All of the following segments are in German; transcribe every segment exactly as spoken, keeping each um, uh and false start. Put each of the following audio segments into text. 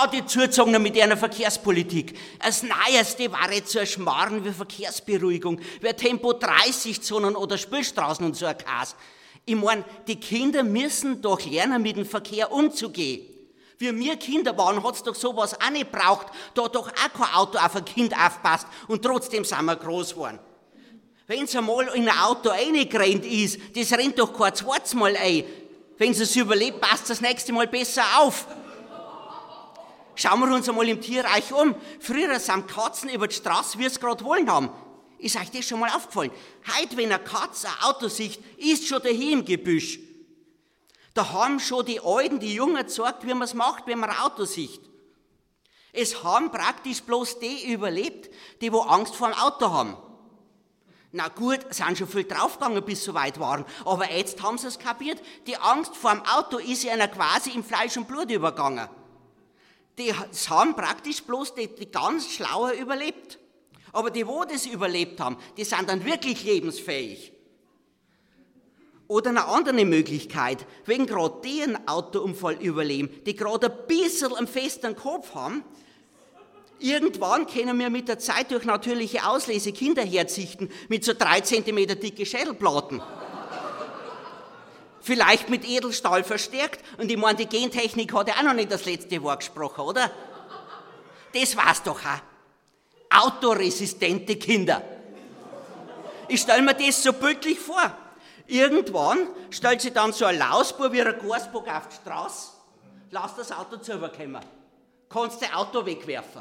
schau die zugezogen mit einer Verkehrspolitik. Das Neueste war jetzt so ein Schmarrn wie Verkehrsberuhigung, wie Tempo dreißig Zonen oder Spülstraßen und so ein Kass. Ich mein, die Kinder müssen doch lernen, mit dem Verkehr umzugehen. Wie wir Kinder waren, hat's doch sowas auch nicht braucht. Da hat doch auch kein Auto auf ein Kind aufpasst und trotzdem sind wir groß geworden. Wenn's einmal in ein Auto reingerannt ist, das rennt doch kein zweites Mal ein. Wenn es überlebt, passt das nächste Mal besser auf. Schauen wir uns einmal im Tierreich um. Früher sind Katzen über die Straße, wie es gerade wollen haben. Ist euch das schon mal aufgefallen? Heute, wenn eine Katze ein Auto sieht, ist schon dahin im Gebüsch. Da haben schon die Alten, die Jungen gezeigt, wie man es macht, wenn man ein Auto sieht. Es haben praktisch bloß die überlebt, die wo Angst vor dem Auto haben. Na gut, sind schon viel draufgegangen, bis sie so weit waren. Aber jetzt haben sie es kapiert. Die Angst vor dem Auto ist ja einer quasi im Fleisch und Blut übergegangen. Die haben praktisch bloß die, die ganz Schlauen überlebt. Aber die, wo das überlebt haben, die sind dann wirklich lebensfähig. Oder eine andere Möglichkeit, wenn gerade die einen Autounfall überleben, die gerade ein bisschen einen festen Kopf haben, irgendwann können wir mit der Zeit durch natürliche Auslese Kinder herzichten mit so drei Zentimeter dicke Schädelplatten. Vielleicht mit Edelstahl verstärkt. Und ich meine, die Gentechnik hat ja auch noch nicht das letzte Wort gesprochen, oder? Das war's doch auch. Autoresistente Kinder. Ich stelle mir das so bildlich vor. Irgendwann stellt sich dann so ein Lausbub wie ein Gasbock auf die Straße, lass das Auto zu überkommen. Kannst das Auto wegwerfen.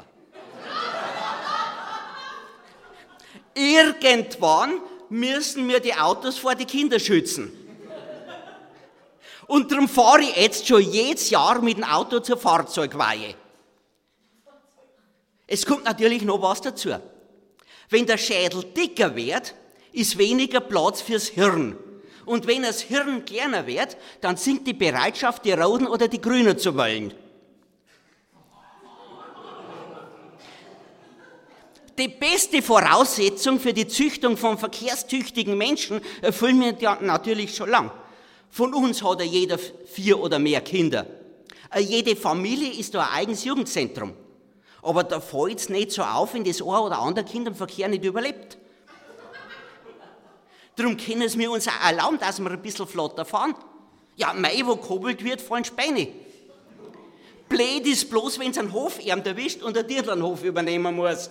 Irgendwann müssen wir die Autos vor die Kinder schützen. Und darum fahre ich jetzt schon jedes Jahr mit dem Auto zur Fahrzeugweihe. Es kommt natürlich noch was dazu. Wenn der Schädel dicker wird, ist weniger Platz fürs Hirn. Und wenn das Hirn kleiner wird, dann sinkt die Bereitschaft, die Roten oder die Grünen zu wählen. Die beste Voraussetzung für die Züchtung von verkehrstüchtigen Menschen erfüllen wir natürlich schon lang. Von uns hat ja jeder vier oder mehr Kinder. Jede Familie ist da ein eigenes Jugendzentrum. Aber da fällt es nicht so auf, wenn das ein oder andere Kind im Verkehr nicht überlebt. Darum können es wir uns auch erlauben, dass wir ein bisschen flotter fahren. Ja, mei, wo gehobelt wird, fallen Späne. Blöd ist bloß, wenn es einen Hofärm erwischt und der Dirtl einen Hof übernehmen muss.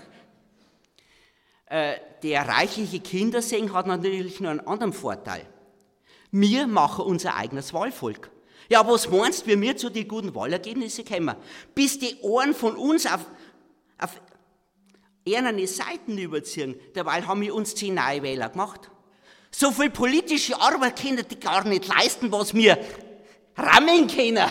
Äh, der reichliche Kindersegen hat natürlich noch einen anderen Vorteil. Wir machen unser eigenes Wahlvolk. Ja, was meinst du, wie wir zu den guten Wahlergebnissen kommen? Bis die Ohren von uns auf, auf eherne Seiten überziehen, derweil haben wir uns zehn neue Wähler gemacht. So viel politische Arbeit können die gar nicht leisten, was wir rammen können.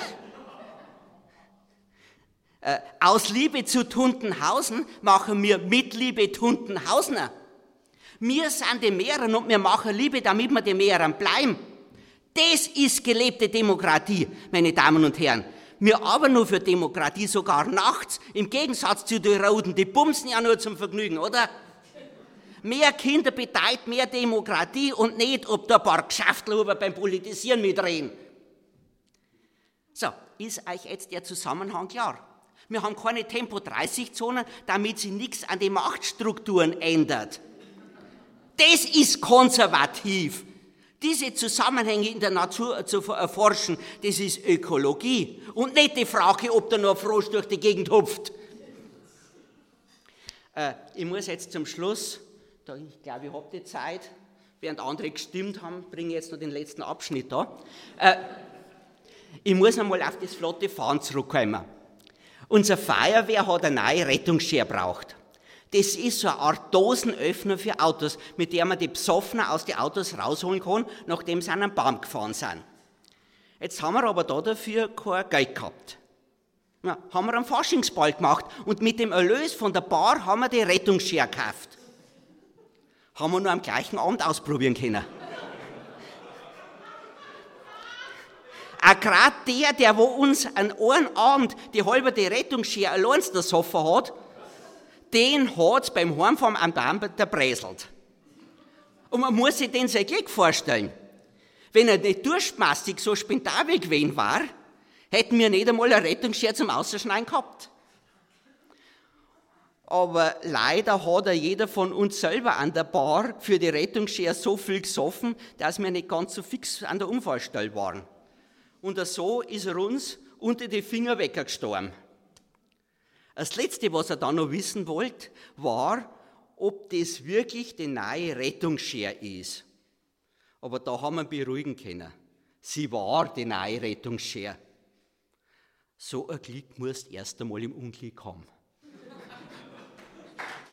Äh, aus Liebe zu Tuntenhausen machen wir mit Liebe Tuntenhausener. Wir sind die Mehreren und wir machen Liebe, damit wir die Mehreren bleiben. Das ist gelebte Demokratie, meine Damen und Herren. Wir arbeiten nur für Demokratie, sogar nachts, im Gegensatz zu den Roten, die bumsen ja nur zum Vergnügen, oder? Mehr Kinder bedeutet mehr Demokratie und nicht, ob da ein paar Geschäftler beim Politisieren mitreden. So, ist euch jetzt der Zusammenhang klar? Wir haben keine Tempo dreißig Zonen, damit sich nichts an den Machtstrukturen ändert. Das ist konservativ. Diese Zusammenhänge in der Natur zu erforschen, das ist Ökologie und nicht die Frage, ob da nur ein Frosch durch die Gegend hupft. Äh, ich muss jetzt zum Schluss, da ich glaube, ich habe die Zeit, während andere gestimmt haben, bringe ich jetzt noch den letzten Abschnitt da. Äh, ich muss einmal auf das flotte Fahren zurückkommen. Unsere Feuerwehr hat eine neue Rettungsschere gebraucht. Das ist so eine Art Dosenöffner für Autos, mit der man die Besoffenen aus den Autos rausholen kann, nachdem sie an einen Baum gefahren sind. Jetzt haben wir aber da dafür kein Geld gehabt. Ja, haben wir einen Faschingsball gemacht und mit dem Erlös von der Bar haben wir die Rettungsschere gekauft. Haben wir nur am gleichen Abend ausprobieren können. Auch gerade der, der wo uns an einem Abend die halbe Rettungsschere allein gesoffen hat, den hat's beim Heimfahren am Baum zerbräselt. Und man muss sich den sein Glück vorstellen. Wenn er nicht durchmastig so spendabel gewesen war, hätten wir nicht einmal ein Rettungsschere zum Ausschneiden gehabt. Aber leider hat ja jeder von uns selber an der Bar für die Rettungsschere so viel gesoffen, dass wir nicht ganz so fix an der Unfallstelle waren. Und so ist er uns unter die Finger weggestorben. Das Letzte, was er dann noch wissen wollte, war, ob das wirklich die neue Rettungsschere ist. Aber da haben wir ihn beruhigen können. Sie war die neue Rettungsschere. So ein Glück musst du erst einmal im Unglück haben.